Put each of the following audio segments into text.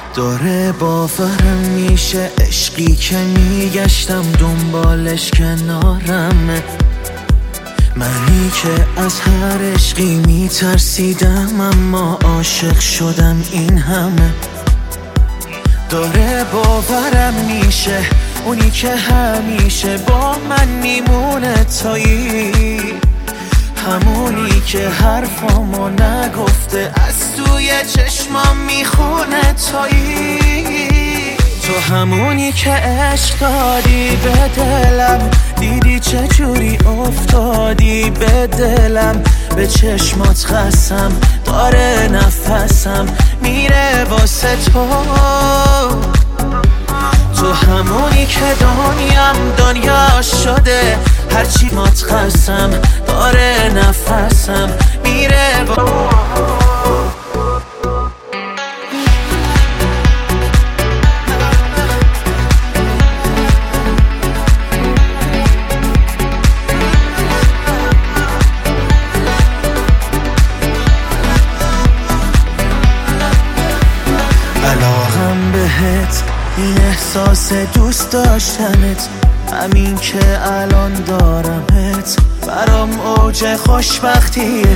داره باورم میشه عشقی که میگشتم دنبالش کنارمه. منی که از هر عشقی میترسیدم اما عاشق شدم این همه. داره باورم میشه اونی که همیشه با من میمونه تایی، همونی که حرفامو نگفته از توی چشمام میخونه تایی. تو همونی که عشق دادی به دلم، دیدی چجوری افتادی به دلم. به چشمات قسم داره نفسم میره واسه تو. تو همونی که دنیا شده، هرچی مات قسم داره نفسم میره علاقم بهت، این احساس دوست داشتنت، همین که الان دارمت برام اوج خوشبختیه.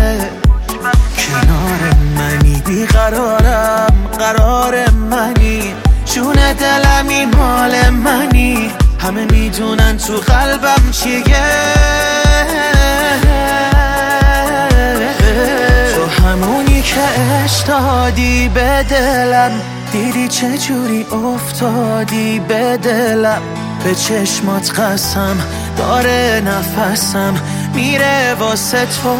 کنار منی بیقرارم، قرار منی، جون دلمی مال منی، همه میدونن تو قلبم چیه. تو همونی که عشق دادی به دلم، دیدی چجوری افتادی به دلم. به چشمات قسم داره نفسم میره واسه تو.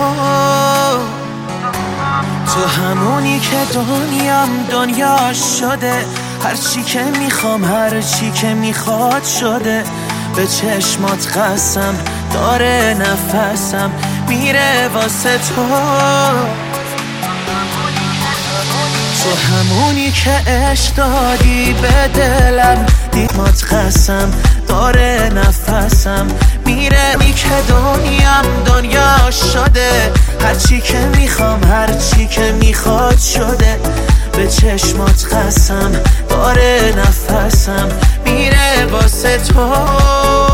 تو همونی که دنیا شده، هرچی که میخوام هرچی که میخواد شده. به چشمات قسم داره نفسم میره واسه تو. تو همونی که عشق دادی به دلم، دیدمات قسم داره نفسم میره. می که دنیا شده، هرچی که میخوام هرچی که میخواد شده. به چشمات قسم داره نفسم میره واسه تو.